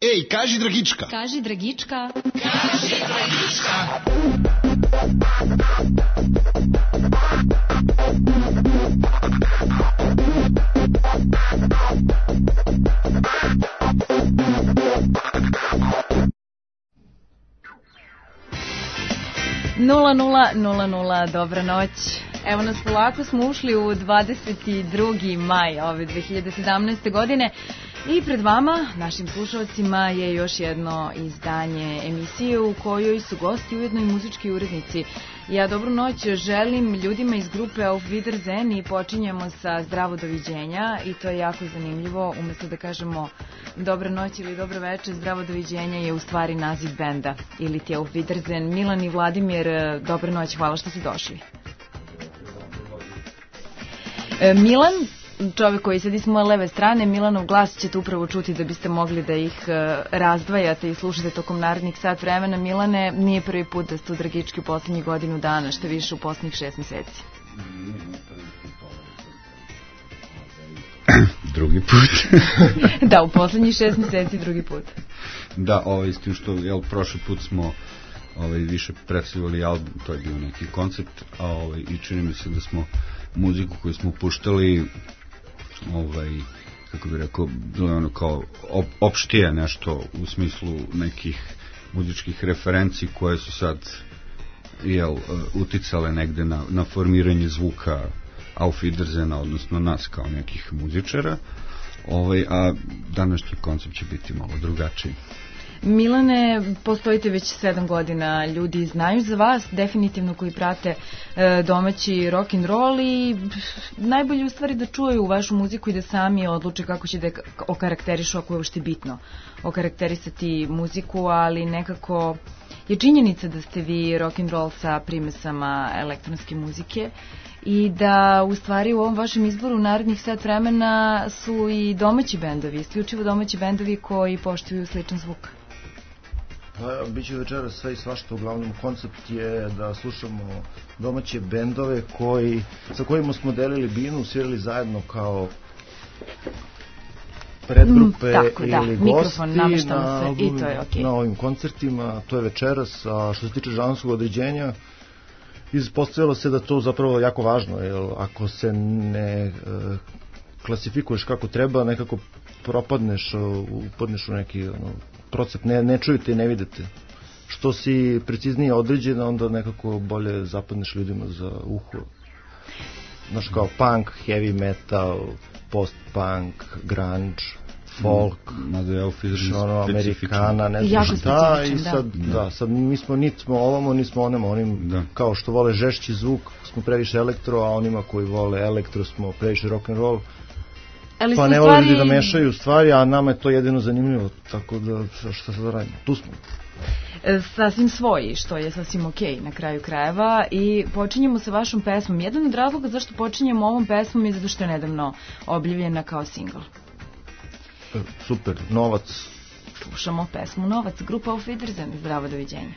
Ej, kaži Dragička. Kaži Dragička. Kaži Dragička. Nula, nula, nula, nula, dobra noć. Evo nas, polako smo ušli u 22. maj ove 2017. godine i pred vama, našim slušalcima, je još jedno izdanje emisije u kojoj su gosti ujedno i muzički urednici. Ja dobru noć želim ljudima iz grupe Auf Wiedersehen i počinjemo sa Zdravo doviđenja i to je jako zanimljivo. Umesto da kažemo dobra noć ili dobro večer, Zdravo doviđenja je u stvari naziv benda ili ti Auf Wiedersehen. Milan i Vladimir, dobra noć, hvala što ste došli. Milan, čovjek koji sedi s moje leve strane, Milanov glas ćete upravo čuti da biste mogli da ih razdvajate i slušate tokom narednih sat vremena. Milane, nije prvi put da ste u Dragički u poslednjih godinu dana, što više u poslednjih 6 meseci. Drugi put. Da, u poslednjih 6 meseci drugi put. Da, s tim što, prošli put smo više predstavljali album, to je bio neki koncept, i čini mi se da smo muziku koju smo puštali, kako bih rekao, ono kao opštije nešto u smislu nekih muzičkih referenci koje su sad uticale negde na formiranje zvuka Auf Wiedersehena, odnosno nas kao nekih muzičara, a današnji koncept će biti malo drugačiji. Milane, postojite već 7 godina, ljudi znaju za vas, definitivno koji prate domaći rock and roll i najbolje u stvari da čuju vašu muziku i da sami odluče kako će da okarakterišu, ako je uopšte bitno okarakterisati muziku, ali nekako je činjenica da ste vi rock and roll sa primesama elektronske muzike i da u stvari u ovom vašem izboru narednih sat vremena su i domaći bendovi, isključivo domaći bendovi koji poštuju sličan zvuk. Biće večera sve i svašta, uglavnom koncept je da slušamo domaće bendove sa kojima smo delili binu, svirali zajedno kao predgrupe ili gosti na ovim koncertima. To je večeras, a što se tiče žanrskog određenja, ispostavilo se da to zapravo jako važno, jer ako se ne klasifikuješ kako treba, nekako propadneš, upadneš u neki procep, ne čujete i ne vidite. Što si preciznije određen, onda nekako bolje zapadneš ljudima za uho. Znaš, kao punk, heavy metal, post-punk, grunge, folk, amerikana, ne znam šta, i sad mi smo nismo ovamo, nismo onemo, onim kao što vole žešći zvuk smo previše elektro, a onima koji vole elektro smo previše rock and roll, pa ne vole ljudi da mešaju stvari, a nama je to jedino zanimljivo, tako da šta sad radimo, tu smo. Sasvim svoji, što je sasvim okej na kraju krajeva, i počinjemo sa vašom pesmom. Jedan od razloga zašto počinjemo ovom pesmom je zato što je nedavno objavljena kao singl. Super, Novac. Slušamo pesmu Novac, grupa Auf Wiedersehen, Zdravo doviđenja.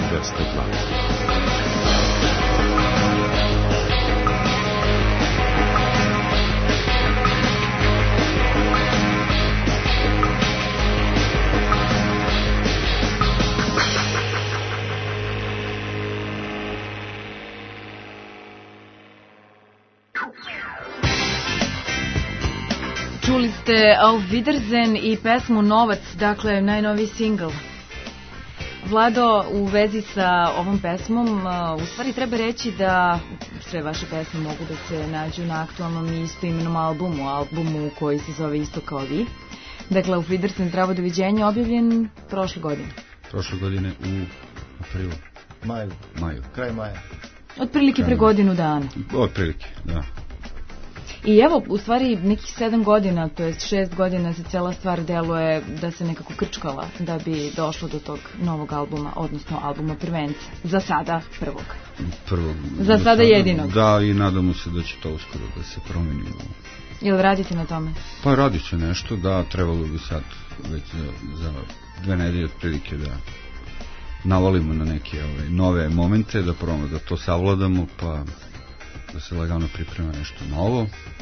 Čuli ste Auf Wiedersehen i pesmu Novac, dakle najnoviji singl. Vlado, u vezi sa ovom pesmom, u stvari treba reći da sve vaše pesme mogu da se nađu na aktualnom i istoimenom albumu koji se zove isto kao vi. Dakle, Auf Wiedersehen, Zdravo doviđenje, objavljen prošle godine. Prošle godine u aprilu. Maju. Kraj maja. Otprilike pre godinu dana. Otprilike, da. I evo, u stvari, nekih 7 godina, to jest 6 godina se cela stvar deluje da se nekako krčkala da bi došlo do tog novog albuma, odnosno albuma prvenca. Za sada prvog. Za sada jedinog. Da, i nadamo se da će to uskoro da se promeni. Jel radite na tome? Pa radit će nešto, da, trebalo bi sad već za 2 nedelje otprilike da navalimo na neke nove momente, da probamo da to savladamo, pa da se lagano priprema nešto novo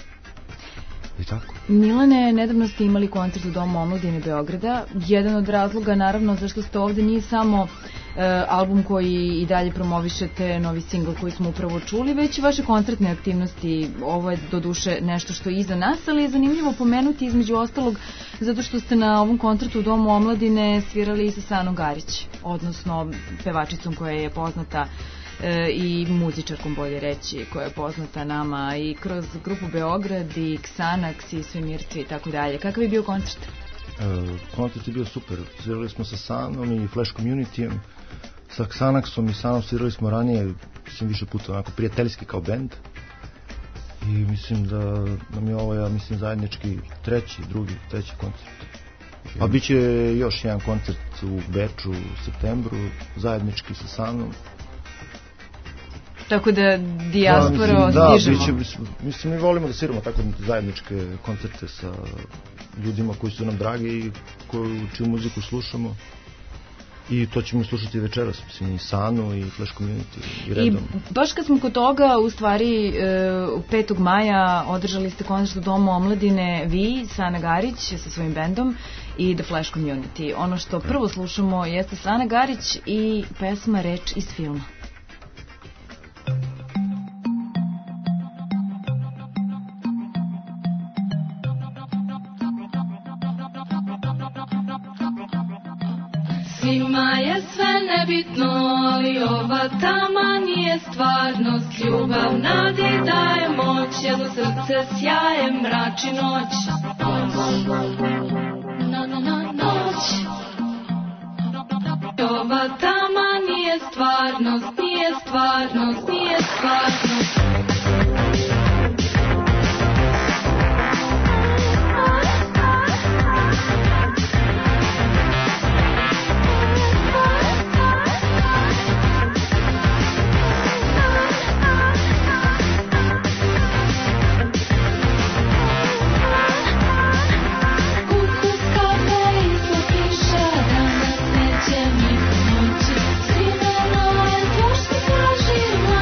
i tako. Milane, nedavno ste imali koncert u Domu omladine Beograda. Jedan od razloga, naravno, zašto ste ovde nije samo album koji i dalje promovišete, novi singl koji smo upravo čuli, već i vaše koncertne aktivnosti. Ovo je doduše nešto što je iza nas, ali je zanimljivo pomenuti između ostalog zato što ste na ovom koncertu u Domu omladine svirali i sa Sanom Garić, odnosno pevačicom koja je poznata i muzičarkom, bolje reći, koja je poznata nama i kroz grupu Beograd i Xanax i Svemirci i tako dalje. Kakav je bio koncert? Koncert je bio super. Svirali smo sa Sanom i Flash Communityjem, sa Xanaxom i Sanom svirali smo ranije, mislim više puta onako prijateljski kao band. I mislim da nam je ovo, ja mislim, zajednički treći koncert. A bit će još jedan koncert u Beču u septembru, zajednički sa Sanom. Tako da dijasporo stižemo. Mislim, mi volimo da sviramo tako zajedničke koncerte sa ljudima koji su nam dragi i čiju muziku slušamo. I to ćemo slušati večeras, mislim, i Sanu i Flash Community i redom. I baš kad smo kod toga, u stvari 5. maja održali ste koncert u Domu omladine vi, Sana Garić sa svojim bendom i The Flash Community. Ono što prvo slušamo jeste Sana Garić i pesma Reč iz filma. Svima je sve nebitno, ali ova tama nije stvarnost. Ljubav nadi daje moć, jer u srce sjaje mrači noć. Noć. Ova tama nije stvarnost, nije stvarnost, nije stvarnost. Svima noje, to što tražimo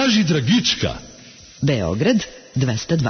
Kaži Dragička. Beograd 202.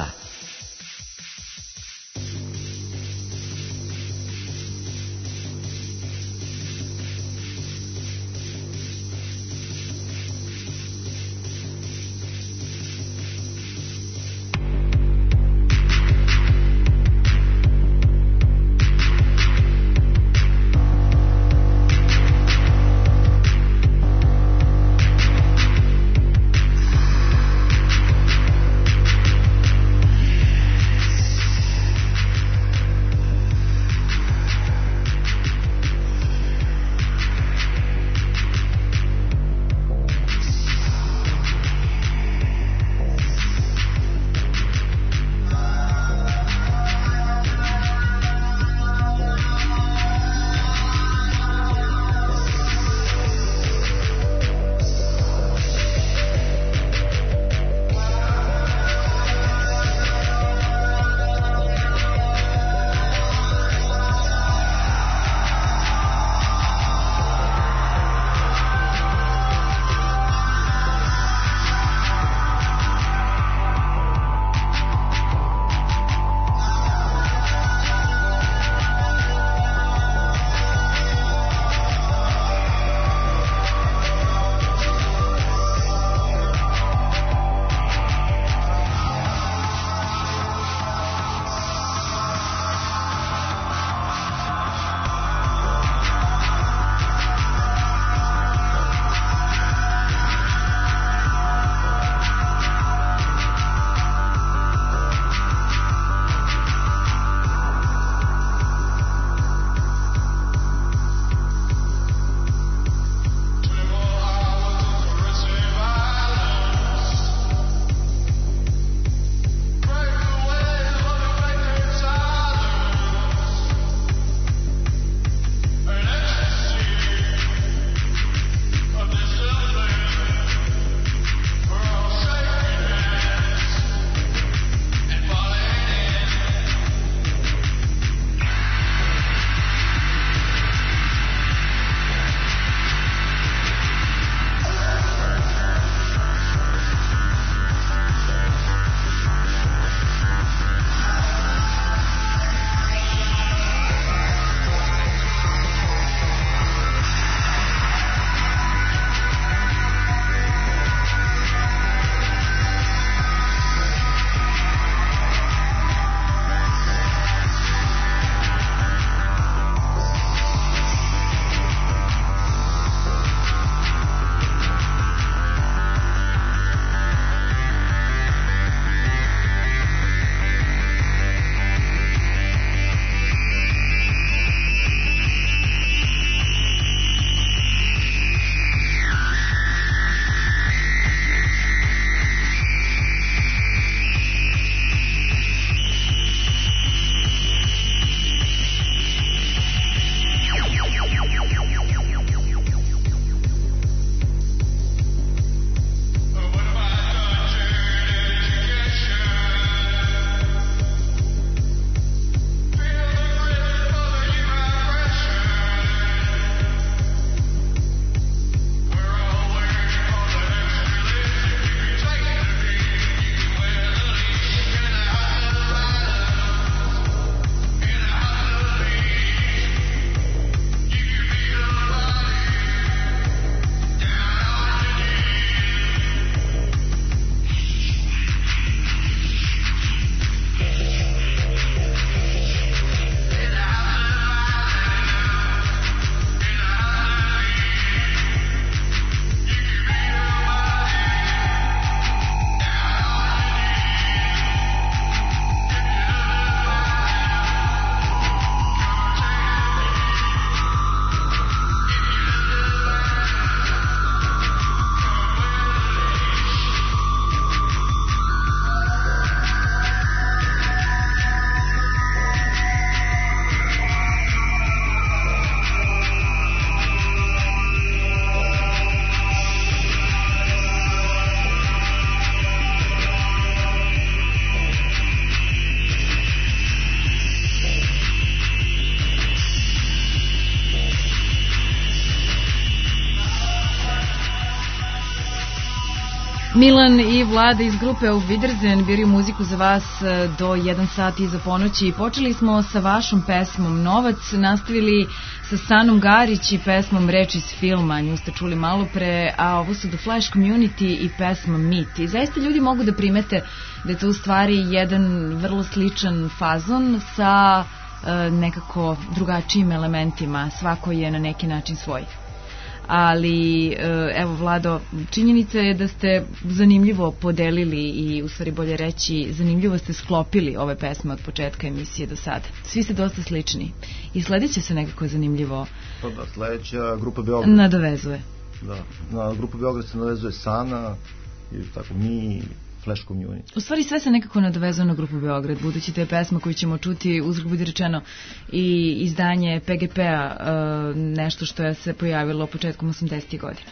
Milan i Vlada iz grupe Auf Wiedersehen biraju muziku za vas do 1 sat iza ponoći. Počeli smo sa vašom pesmom Novac, nastavili sa Sanom Garić i pesmom Reč iz filma, nju ste čuli malo pre, a ovo su The Flash Community i pesma Meet. I zaista ljudi mogu da primete da je to u stvari jedan vrlo sličan fazon sa nekako drugačijim elementima, svako je na neki način svoj. Ali, evo Vlado, činjenica je da ste zanimljivo podelili i, u stvari bolje reći, zanimljivo ste sklopili ove pesme od početka emisije do sada. Svi ste dosta slični i sledeće se nekako zanimljivo sledeća grupa Beograd nadovezuje. Da, na grupu Beograd se nadovezuje Sana i tako mi, Flash Community. U stvari sve se nekako nadovezuje na grupu Beograd, budući da je pesma koju ćemo čuti, uzgled budi rečeno, i izdanje PGP-a, nešto što je se pojavilo početkom 80. godina.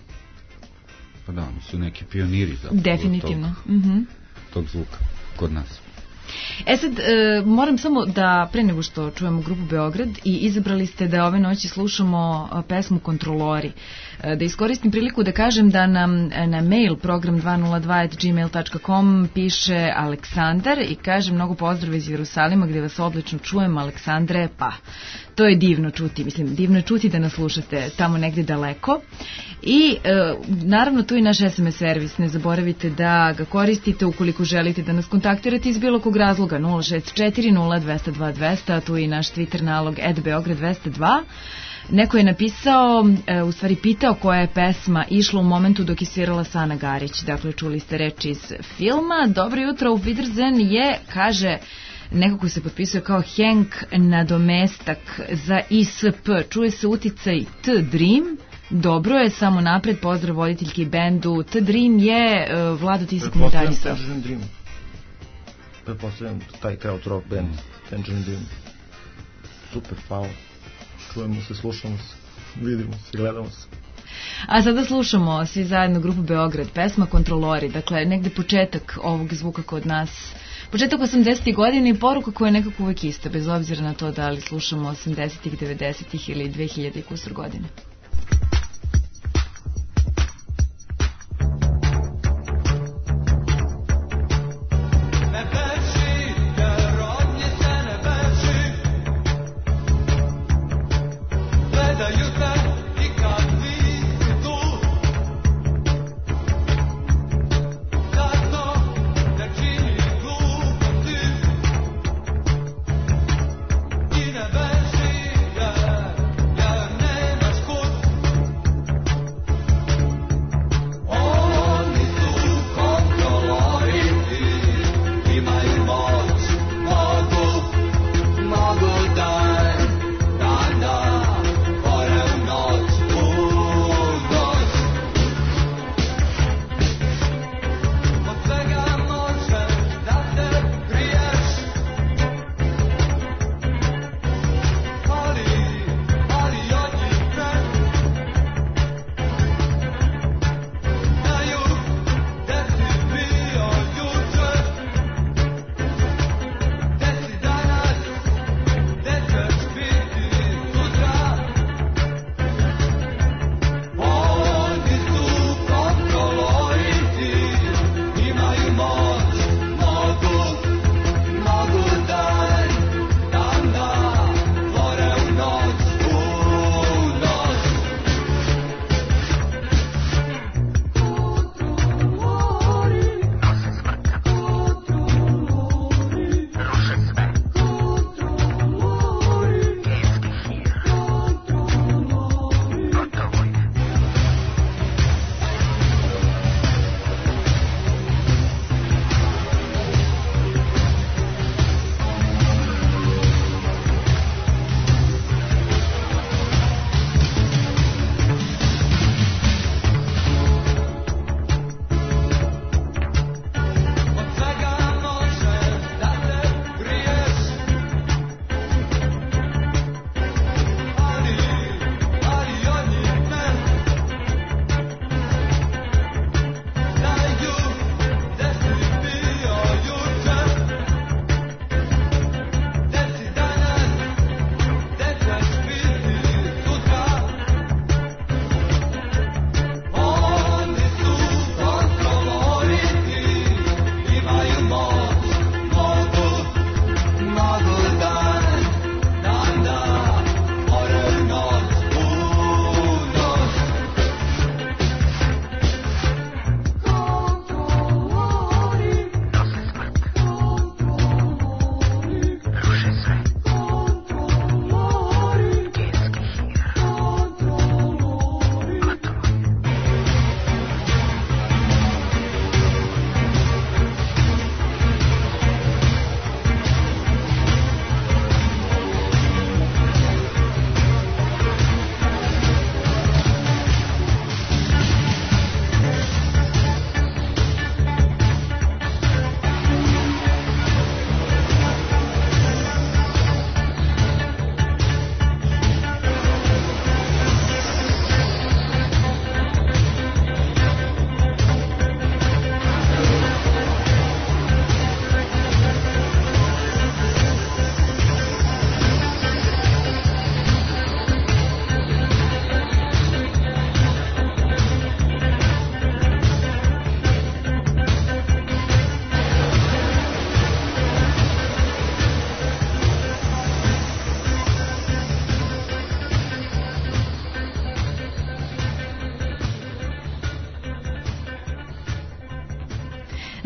Pa da, oni su neki pioniri definitivno tog zvuka kod nas. E sad, moram samo da, pre nego što čujemo grupu Beograd, i izabrali ste da ove noći slušamo pesmu Kontrolori, da iskoristim priliku da kažem da nam na mail program 202@gmail.com piše Aleksandar i kaže mnogo pozdrava iz Jerusalima gde vas odlično čujem, Aleksandre, pa to je divno čuti, mislim, divno je čuti da nas slušate tamo negde daleko. I naravno tu i naš SMS servis, ne zaboravite da ga koristite ukoliko želite da nas kontaktirate iz bilo kog razloga, 064-0202-200, tu i naš Twitter nalog @Beograd202. Neko je napisao, u stvari pitao koja je pesma išla u momentu dok je svirala Sana Garić, dakle čuli ste reč iz filma. Dobro jutro, Auf Wiedersehen je, kaže, nekako se potpisuje kao Henk nadomestak za ISP, čuje se uticaj T-Dream. Dobro je, samo napred, pozdrav voditeljki i bendu. T-Dream je, Vlado, ti si komentarisao. Pretpostavljam taj kraut rock band, Tangerine Dream. Super, hvala. Čujemo se, slušamo se, vidimo se, gledamo se. A sada slušamo svi zajedno grupu Beograd, pesma Kontrolori, dakle negde početak ovog zvuka kod nas. Početak 80. godina i poruka koja je nekako uvek ista, bez obzira na to da li slušamo 80-ih, 90-ih ili 2000 i kusur godine. Nemaš kod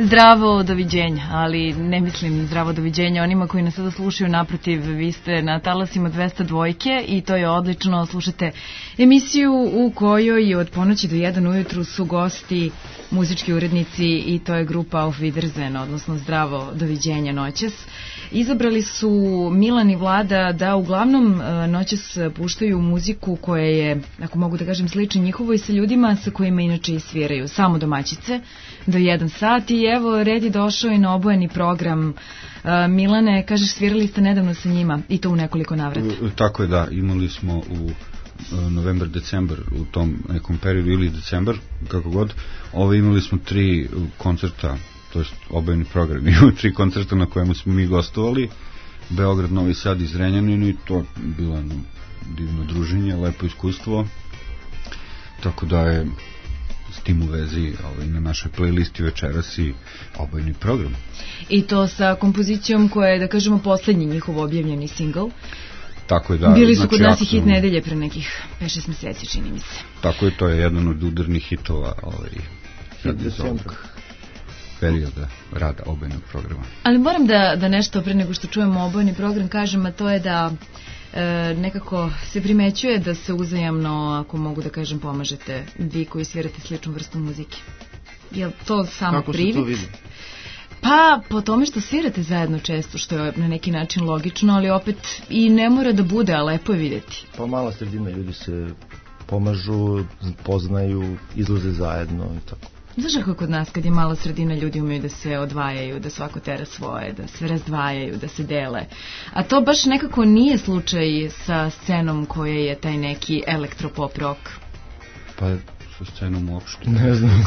zdravo doviđenja, ali ne mislim zdravo doviđenja onima koji nas sada slušaju. Naprotiv, vi ste na talasima 202 i to je odlično. Slušate emisiju u kojoj od ponoći do 1 ujutru su gosti muzički urednici i to je grupa Auf Wiedersehen, odnosno zdravo doviđenja noćas. Izabrali su Milan i Vlada da uglavnom noćas puštaju muziku koja je, ako mogu da kažem, slična njihovoj sa ljudima sa kojima inače i sviraju, samo domaćice, do 1 sat. I evo, red je došao i na obojeni program. Milane, kažeš, svirali ste nedavno sa njima i to u nekoliko navrata. Tako je, da, imali smo u novembar, decembar, u tom nekom periodu, ili decembar, kako god. Imali smo 3 koncerta, to je obojeni program, imamo 3 koncerta na kojemu smo mi gostovali, Beograd, Novi Sad i Zrenjanin, i to bilo divno druženje, lepo iskustvo, tako da je s tim u vezi na našoj playlisti večeras i obojeni program. I to sa kompozicijom koja je, da kažemo, poslednji njihov objavljeni singl. Tako je, da. Bili su kod nas i hit nedelje pre nekih 5-6 meseci, čini mi se. Tako je, to je jedan od udarnih hitova sad iz ovog perioda rada obojenog programa. Ali moram da nešto pre nego što čujemo obojeni program kažem, a to je da nekako se primećuje da se uzajamno, ako mogu da kažem, pomažete vi koji svirate sličnu vrstu muzike. Je li to samo privid? Kako se to vidi? Pa, po tome što svirate zajedno često, što je na neki način logično, ali opet i ne mora da bude, a lepo je vidjeti. Pa mala sredina, ljudi se pomažu, poznaju, izlaze zajedno i tako. Znaš kako kod nas, kad je mala sredina, ljudi umeju da se odvajaju, da svako tera svoje, da sve razdvajaju, da se dele. A to baš nekako nije slučaj sa scenom koja je taj neki elektropop rock. Pa, sa scenom uopšte. Ne znam.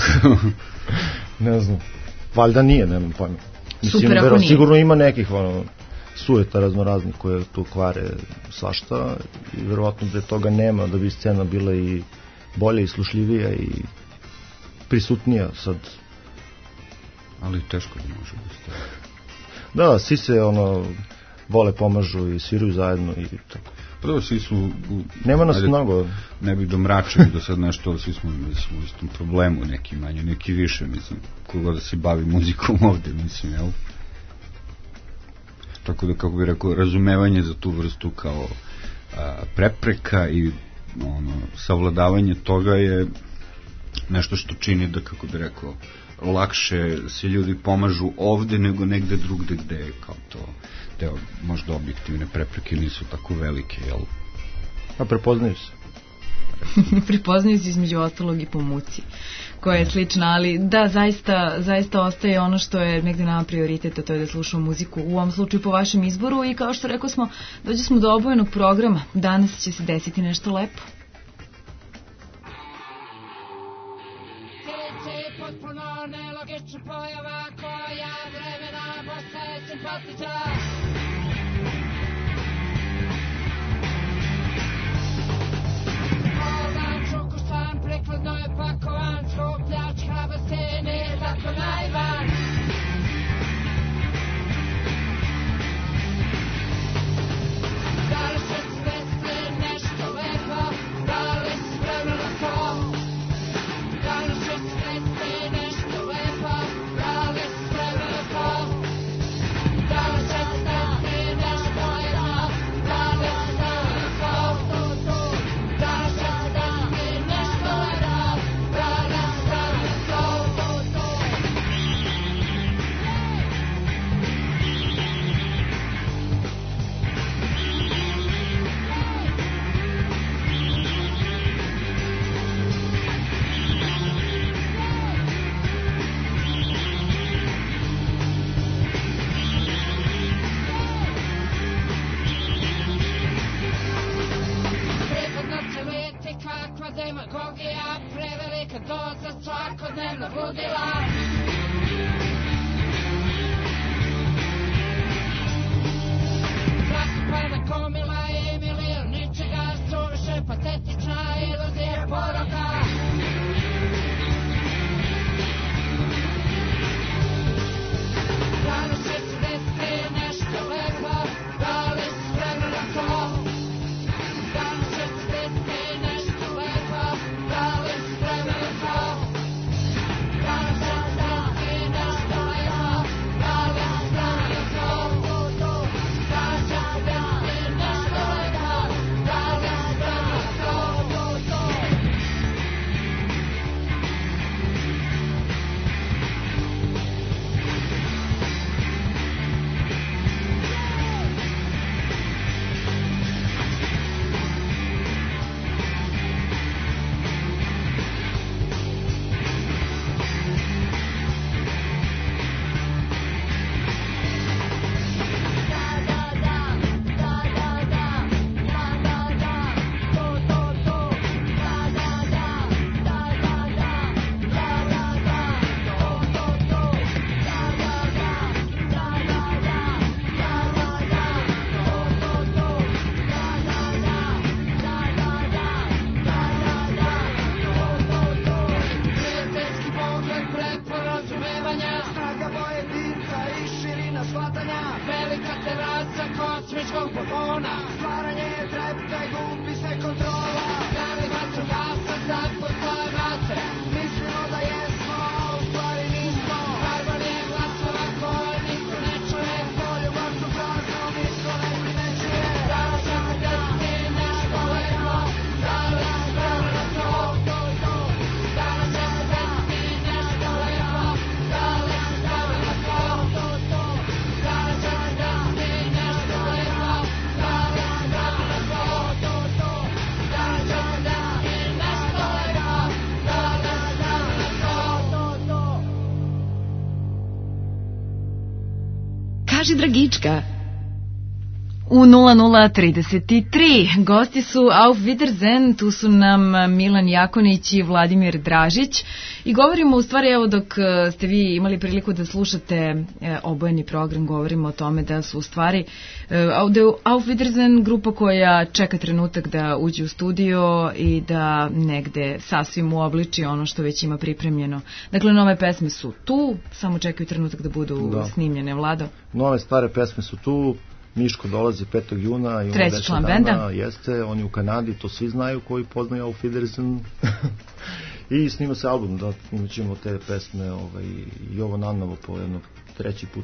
Ne znam. Valjda nije, nemam pojma. Super, ako nije. Sigurno ima nekih sujeta raznoraznih koje tu kvare svašta i verovatno da toga nema, da bi scena bila i bolja i slušljivija i prisutnija sad. Ali teško da može biti. Da, svi se vole, pomažu i sviraju zajedno i tako. Pa dobro, svi su... Nema nas mnogo. Ne bi domračili do sad nešto, svi smo u istom problemu, neki manje, neki više, mislim, kogo da se bavi muzikom ovde, mislim, jel? Tako da, kako bih rekao, razumevanje za tu vrstu kao prepreka i savladavanje toga je nešto što čini da, kako bih rekao, lakše se ljudi pomažu ovde nego negde drugde gde je kao to deo, možda objektivne prepreke nisu tako velike, jel? A prepoznaju se. Prepoznaju se između ostalog i po muci, koja je slična, ali da, zaista ostaje ono što je negde nama prioritet, a to je da slušamo muziku, u ovom slučaju po vašem izboru, i kao što rekao smo, dođe smo do obojenog programa. Danas će se desiti nešto lepo. Potpuno nelogična pojava koja vremena postaje simpatična. Ovan čukušan, prikladno je pakovan, skupljač hrabrosti nije tako naivan. Da li će se desiti nešto lepo, da li si spremna na to? Da li će se desiti nešto lepo, da li si spremna na to? Da li će se desiti nešto lepo, da li si spremna na to? Da li će se desiti nešto lepo, da li si spremna na to? Kakva demagogija, prevelika doza svakodnevnog ludila. Rasipana gomila i milion ničega, suviše patetična iluzija poroka. Da li će se desiti nešto lepo, da li si spremna na to? Da li će se desiti nešto lepo, da li si spremna na to? Da li će se desiti nešto velika terasa kosmičkog popona. Stvaranje je trepka i gubi se kontrola. Veli vatrogasca zapucao vatre. Mislimo da jesmo, a u stvari nismo. Harmonije glasova koje niko ne čuje. Poljubav su prazno, niko ne primećuje. Da li će se desiti nešto lepo? Da li si spremna na to? Da li će se desiti nešto lepo? Da li si spremna na to? Da li će se desiti nešto lepo? Da li si spremna na to? Da li će se desiti nešto lepo? Da li si spremna na to? Kaži Dragička. U 00:33 gosti su Auf Wiedersehen, tu su nam Milan Jakonić i Vladimir Dražić i govorimo u stvari, evo dok ste vi imali priliku da slušate obojeni program, govorimo o tome da su u stvari Auf Wiedersehen grupa koja čeka trenutak da uđe u studio i da negde sasvim uobliči ono što već ima pripremljeno. Dakle, nove pesme su tu, samo čekaju trenutak da budu snimljene, Vlado. Nove stare pesme su tu. Miško dolazi 5. juna i treći član benda. Jeste, on je u Kanadi, to svi znaju koji poznaju Auf Wiedersehen. I snima se album, da snimat ćemo te pesme i ovo nanovo po jedno treći put.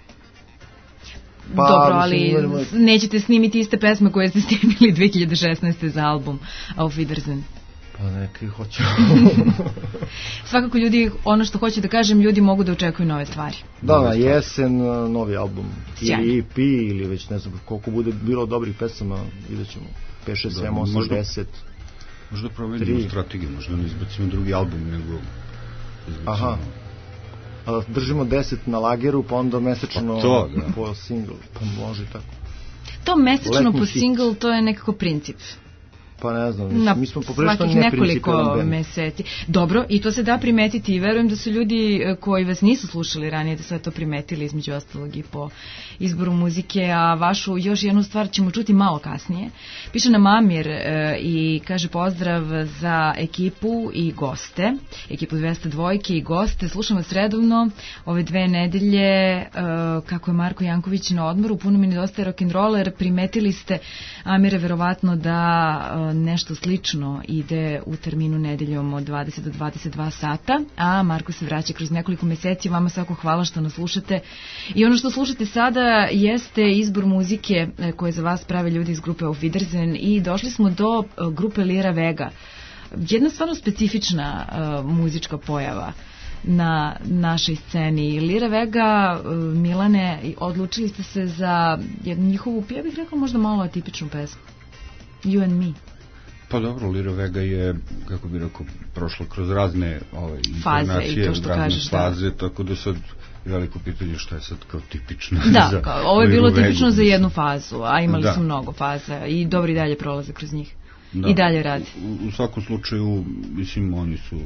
Pa, dobro, ali nećete snimiti iste pesme koje ste snimili 2016. za album Auf Wiedersehen. Pa neki hoće. Svakako ljudi, ono što hoće da kažem, ljudi mogu da očekuju nove stvari. Da, na jesen novi album. Ili EP, ili već ne znam koliko bude bilo dobrih pesama, vidjet ćemo 5, 6, 7, 8, 10. Možda promenimo strategiju, možda ne izbacimo drugi album, nego izbacimo... Aha. A držimo 10 na lageru, pa onda mesečno po single, pa može tako. To mesečno po single, to je nekako princip. Pa ne znam, mi smo poprilično nekoliko meseci. Dobro, i to se da primetiti i verujem da su ljudi koji vas nisu slušali ranije da sve to primetili, između ostalog i po izboru muzike, a vašu još jednu stvar ćemo čuti malo kasnije. Piše nam Amir i kaže pozdrav za ekipu i goste, ekipu 202 i goste, slušam vas redovno ove 2 nedelje, kako je Marko Janković na odmoru, puno mi nedostaje rock'n'roller, primetili ste, Amire, verovatno da nešto slično ide u terminu nedeljom od 20 do 22 sata, a Marko se vraća kroz nekoliko meseci. Vama svako hvala što nas slušate. I ono što slušate sada jeste izbor muzike koje za vas prave ljudi iz grupe Auf Wiedersehen i došli smo do grupe Lira Vega. Jedna stvarno specifična muzička pojava na našoj sceni. Lira Vega, Milane, odlučili ste se za jednu njihovu, ja bih rekla možda malo atipičnu pesmu. You and Me. Pa dobro, Lira Vega je, kako bih rekao, prošla kroz razne faze i to što kažeš. Faze, tako da sad veliko pitanje šta je sad kao tipično. Da, ovo je bilo tipično za jednu fazu, a imali su mnogo faza i dobro i dalje prolaze kroz njih. I dalje radi. U svakom slučaju, mislim, oni su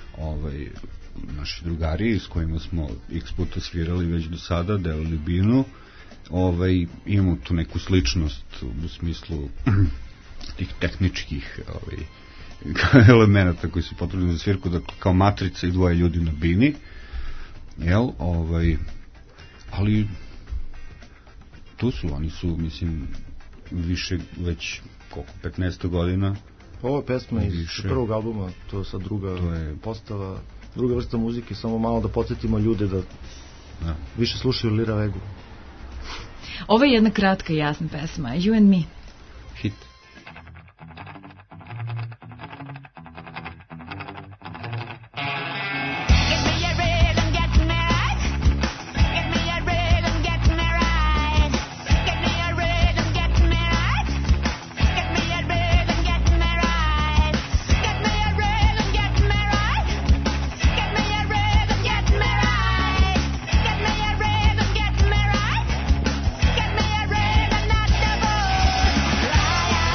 naši drugari s kojima smo x puta svirali već do sada, delili binu. Imamo tu neku sličnost u smislu tih tehničkih elemenata koji su potrebni za svirku, dakle kao matrica i 2 ljudi na bini, ali tu su, oni su, mislim, više već koliko, 15 godina. Ovo je pesma iz prvog albuma, to je sad druga postava, druga vrsta muzike, samo malo da podsjetimo ljude da više slušaju Lira Vegu. Ovo je jedna kratka i jasna pesma, You and Me. Hit. Liar.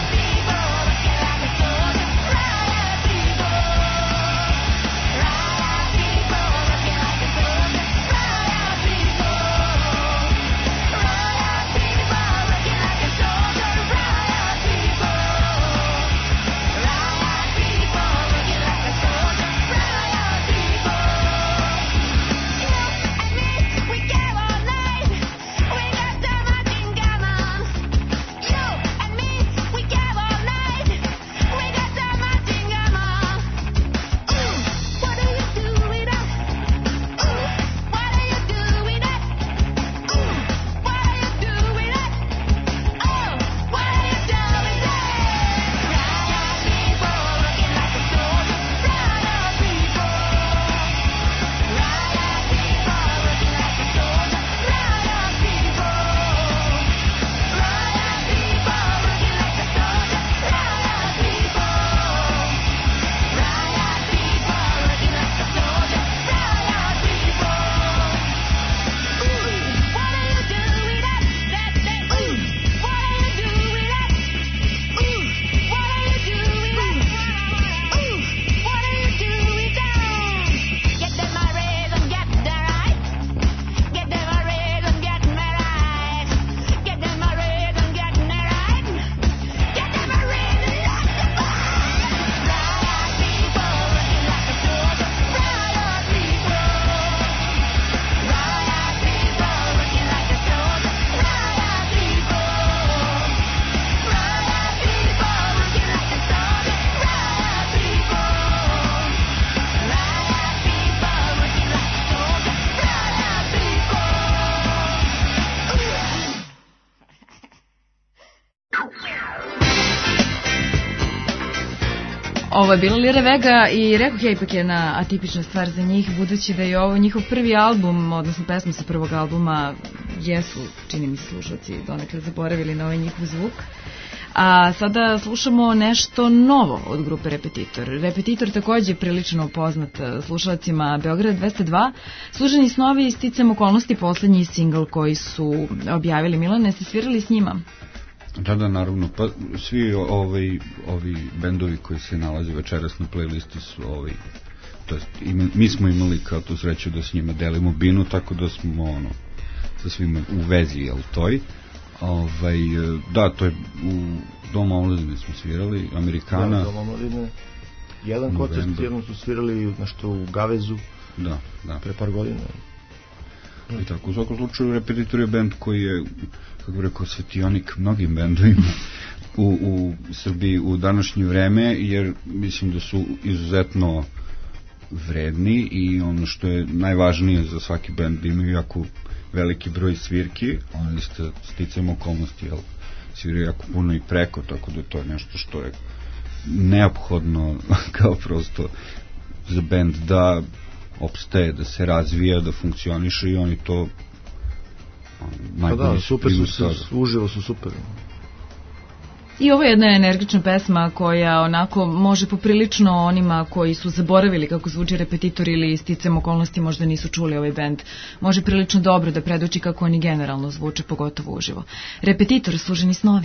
Ovo je bila Lira Vega i rekoh ja ipak jedna atipična stvar za njih, budući da je ovo njihov prvi album, odnosno pesma sa prvog albuma, jesu, čini mi se slušalci, donekle zaboravili na ovaj njihov zvuk. A sada slušamo nešto novo od grupe Repetitor. Repetitor takođe je prilično poznat slušalcima Beograd 202. Služeni snovi i sticam okolnosti poslednji singl koji su objavili. Milane, ste svirali s njima? Da, naravno. Pa svi ovi bendovi koji se nalaze večeras na playlisti su to jest, mi smo imali kao tu sreću da s njima delimo binu, tako da smo sa svima u vezi, jel toj. Da, to je u Domu omladine smo svirali, Amerikana. Da, Dom omladine. Jedan koncert, jednom su svirali nešto u Gavezu. Da. Pre par godina. I tako, u svakom slučaju Repetitor je bend koji je, kako bih rekao, svetionik mnogim bendovima u Srbiji u današnje vreme, jer mislim da su izuzetno vredni i ono što je najvažnije za svaki bend, da imaju jako veliki broj svirki, oni sticajem okolnosti, jel, sviraju jako puno i preko, tako da to je nešto što je neophodno kao prosto za bend da opstaje, da se razvija, da funkcioniše i oni to najbolje. Da, super su, uživo su super. I ovo je jedna energična pesma koja onako može poprilično onima koji su zaboravili kako zvuči Repetitor ili sticam okolnosti možda nisu čuli ovaj bend, može prilično dobro da predoči kako oni generalno zvuče, pogotovo uživo. Repetitor, služeni snovi.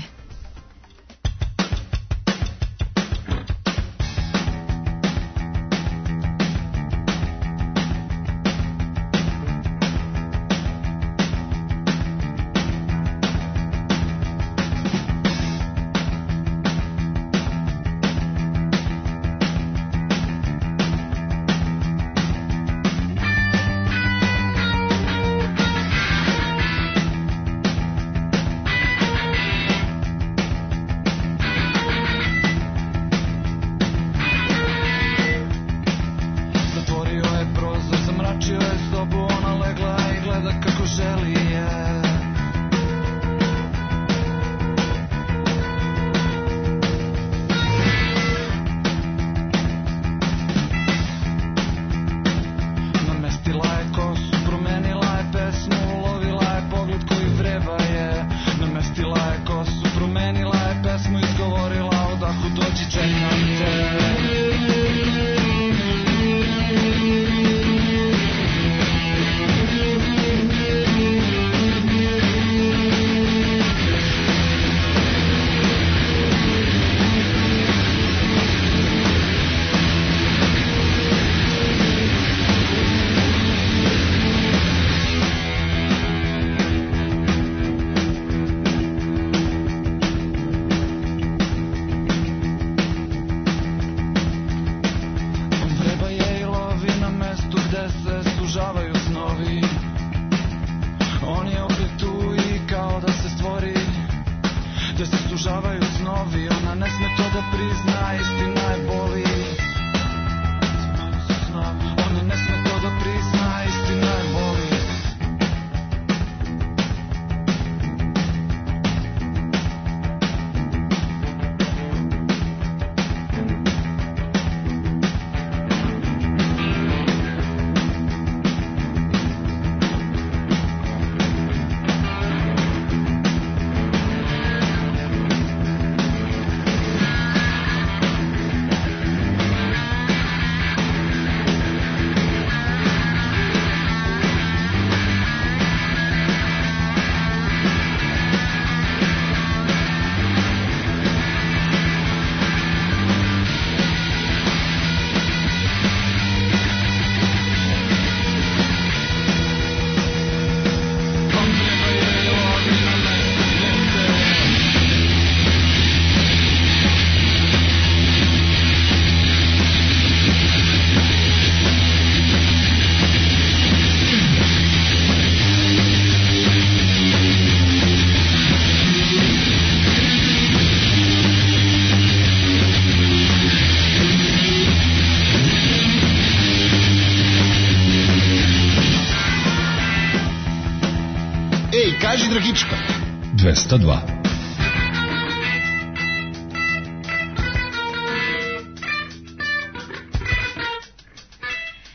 Kaži Dragička. 202.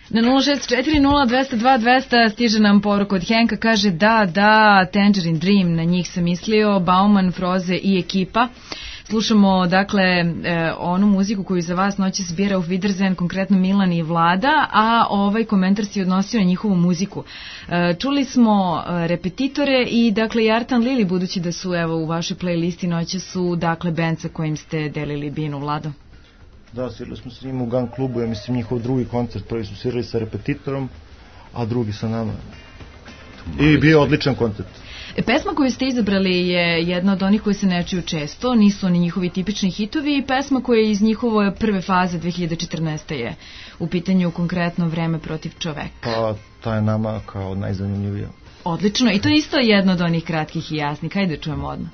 Na 064020200 stiže nam poruka od Henka, kaže da, Tangerine Dream, na njih sam mislio, Bauman, Froze i ekipa. Slušamo, dakle, onu muziku koju za vas noćas bira u Wiedersehen, konkretno Milan i Vlada, a ovaj komentar se odnosio na njihovu muziku. Čuli smo Repetitore i, dakle, Jartan Lili, budući da su, evo, u vašoj playlisti noćas su, dakle, band sa kojim ste delili binu, Vlado. Da, svirali smo s njim u Gun klubu, ja mislim njihov drugi koncert, prvi su svirali sa Repetitorom, a drugi sa nama. I bio odličan koncert. Pesma koju ste izabrali je jedna od onih koji se ne čuju često, nisu oni njihovi tipični hitovi, i pesma koja je iz njihove prve faze 2014. je u pitanju konkretno Vreme protiv čoveka. Pa ta je nama kao najzanimljivija. Odlično, i to je isto jedno od onih kratkih i jasnih. Hajde da čujemo odmah.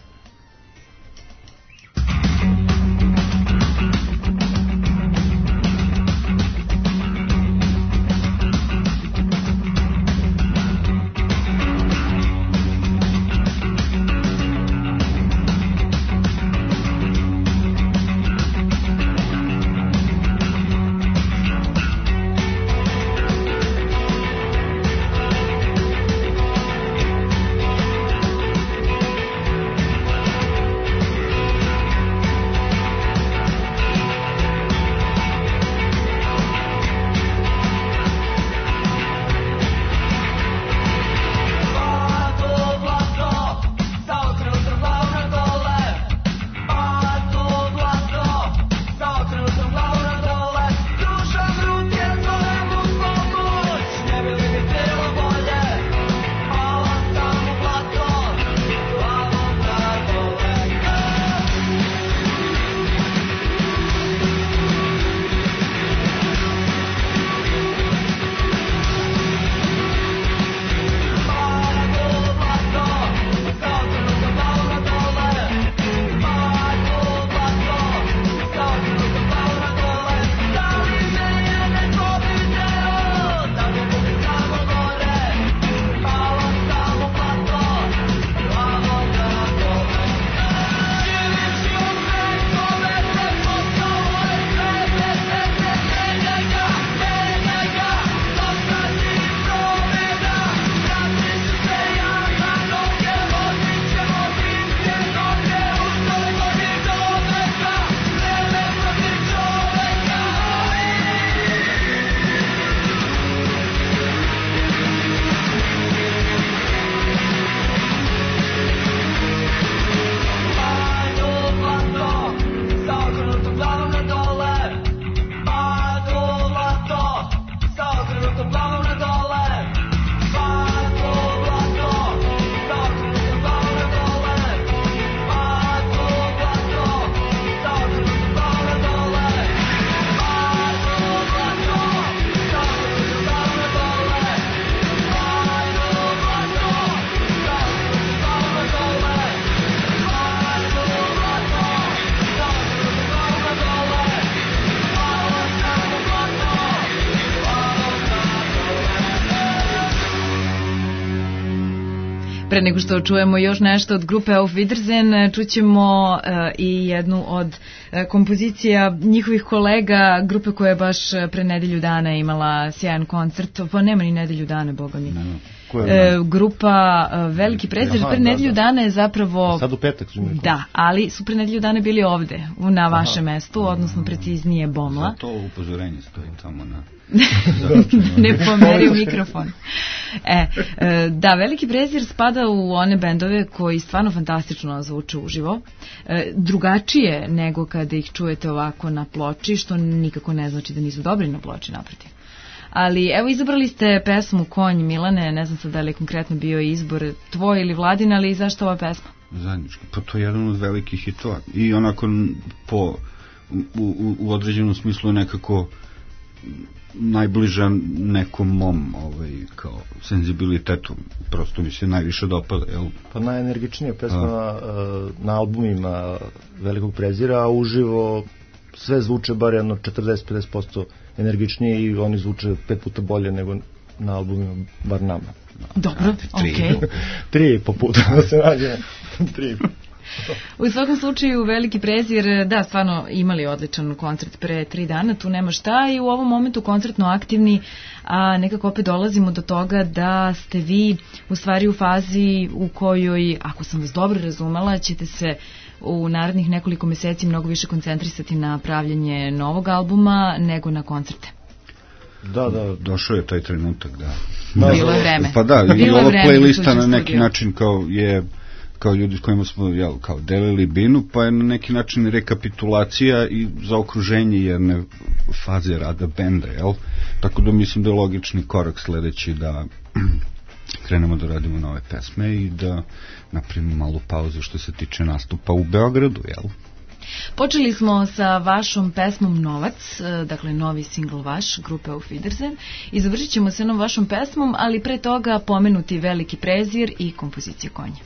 Pre nego što čujemo još nešto od grupe Auf Wiedersehen, čućemo i jednu od kompozicija njihovih kolega, grupe koja je baš pre nedelju dana imala sjajan koncert, pa nema ni nedelju dana, boga mi. Grupa Veliki prezir pre nedelju dana je zapravo... Sad u petak su mi. Da, ali su pre nedelju dana bili ovde, na vašem mestu, odnosno preciznije Bomla. Zato upozorenje stoji tamo na... Ne pomeri mikrofon. Da, Veliki prezir spada u one bendove koji stvarno fantastično zvuče uživo. Drugačije nego kada ih čujete ovako na ploči, što nikako ne znači da nisu dobri na ploči, naprotiv. Ali evo, izabrali ste pesmu Konj, Milane, ne znam sad da li je konkretno bio izbor tvoj ili Vladin, ali zašto ova pesma? Zajednički, pa to je jedan od velikih hitova i onako u određenom smislu je nekako najbliža nekom mom kao senzibilitetu, prosto mi se najviše dopada, jel? Pa najenergičnija pesma na albumima Velikog prezira, a uživo sve zvuče bar jedno 40-50% energičnije i oni zvuče 5 puta bolje nego na albumima, bar nama. Dobro, okej. 3,5 puta da se nađe. 3. U svakom slučaju Veliki prezir, da, stvarno imali odličan koncert pre 3 dana, tu nema šta i u ovom momentu koncertno aktivni, a nekako opet dolazimo do toga da ste vi u stvari u fazi u kojoj, ako sam vas dobro razumela, ćete se u narednih nekoliko meseci mnogo više koncentrisati na pravljanje novog albuma nego na koncerte. Da, došao je taj trenutak, da. Bilo je vreme. Pa da, i ova playlista na neki način kao ljudi s kojima smo kao delili binu, pa je na neki način rekapitulacija i zaokruženje jedne faze rada benda, jel? Tako da mislim da je logični korak sledeći da krenemo da radimo nove pesme i da napravimo malu pauzu što se tiče nastupa u Beogradu, jel? Počeli smo sa vašom pesmom Novac, dakle novi singl vaš, grupe Auf Wiedersehen, i završit ćemo se jednom vašom pesmom, ali pre toga pomenuti Veliki prezir i kompozicija Konja.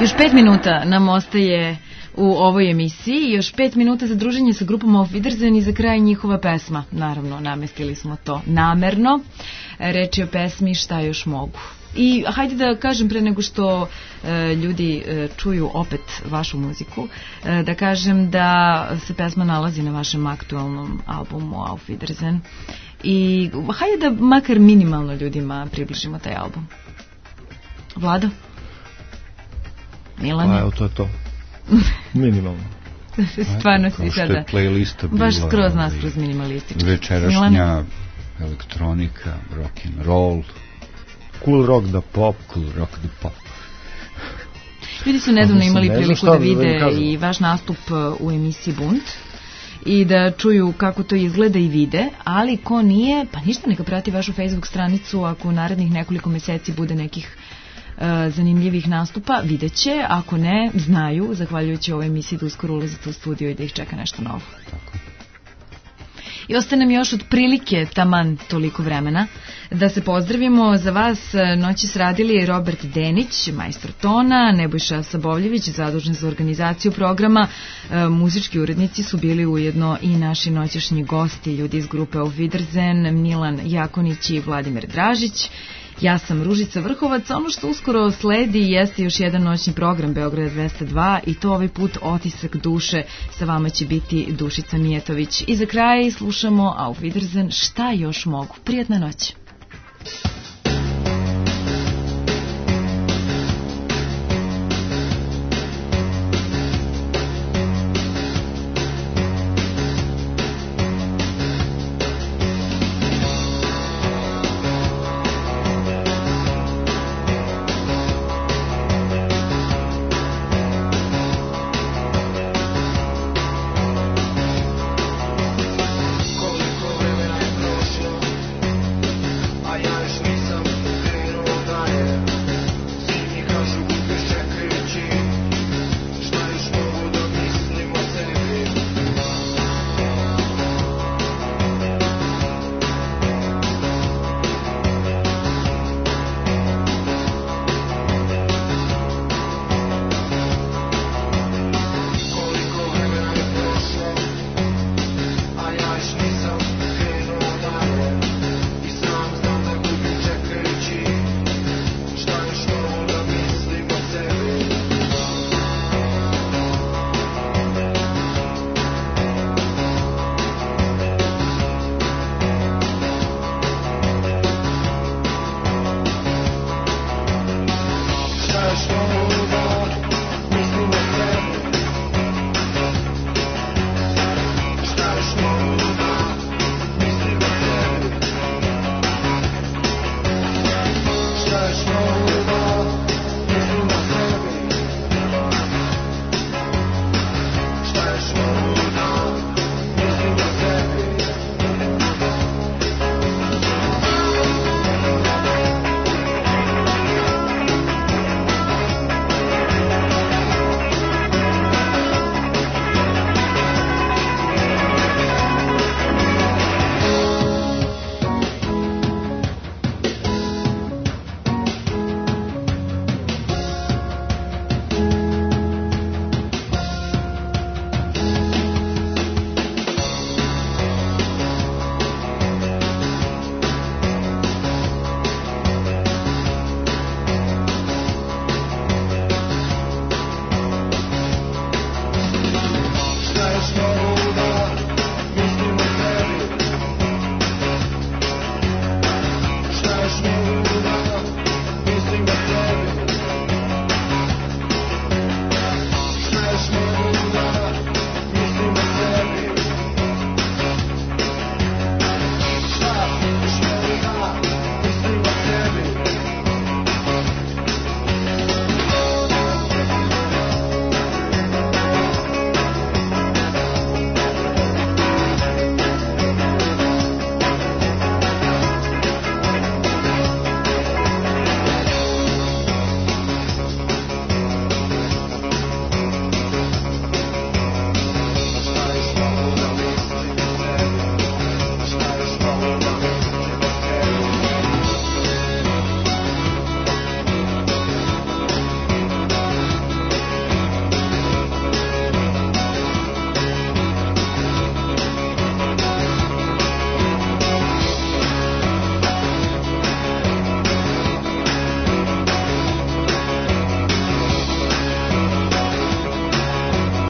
Još 5 minuta nam ostaje u ovoj emisiji, još 5 minuta za druženje sa grupom Auf Wiedersehen i za kraj njihova pesma. Naravno, namestili smo to namerno. Reč je o pesmi Šta još mogu. I hajde da kažem pre nego što ljudi čuju opet vašu muziku, da kažem da se pesma nalazi na vašem aktualnom albumu Auf Wiedersehen. I hajde da makar minimalno ljudima približimo taj album. Vlado? Milane? Pa evo, to je to. Minimalno. Stvarno si sada baš skroz naskroz minimalistički. Večerašnja elektronika, rock and roll, cool rock da pop. Ljudi su nedavno imali priliku da vide i vaš nastup u emisiji Bunt i da čuju kako to izgleda i vide, ali ko nije, pa ništa, neka prati vašu Facebook stranicu, ako u narednih nekoliko meseci bude nekih zanimljivih nastupa, vidjet će, ako ne, znaju, zahvaljujući ovoj emisiji, da uskoro ulazite u studio i da ih čeka nešto novo. Tako. I ostane mi još otprilike taman toliko vremena da se pozdravimo. Za vas noći sradili Robert Denić, majstor tona, Nebojša Sabovljević, zadužen za organizaciju programa. Muzički urednici su bili ujedno i naši noćašnji gosti, ljudi iz grupe Auf Wiedersehen, Milan Jakonić i Vladimir Dražić. Ja sam Ružica Vrhovac. Ono što uskoro sledi jeste još jedan noćni program Beograd 202 i to ovaj put Otisak duše. Sa vama će biti Dušica Mijetović. I za kraj slušamo Auf Wiedersehen, Šta još mogu. Prijatna noć. Missing the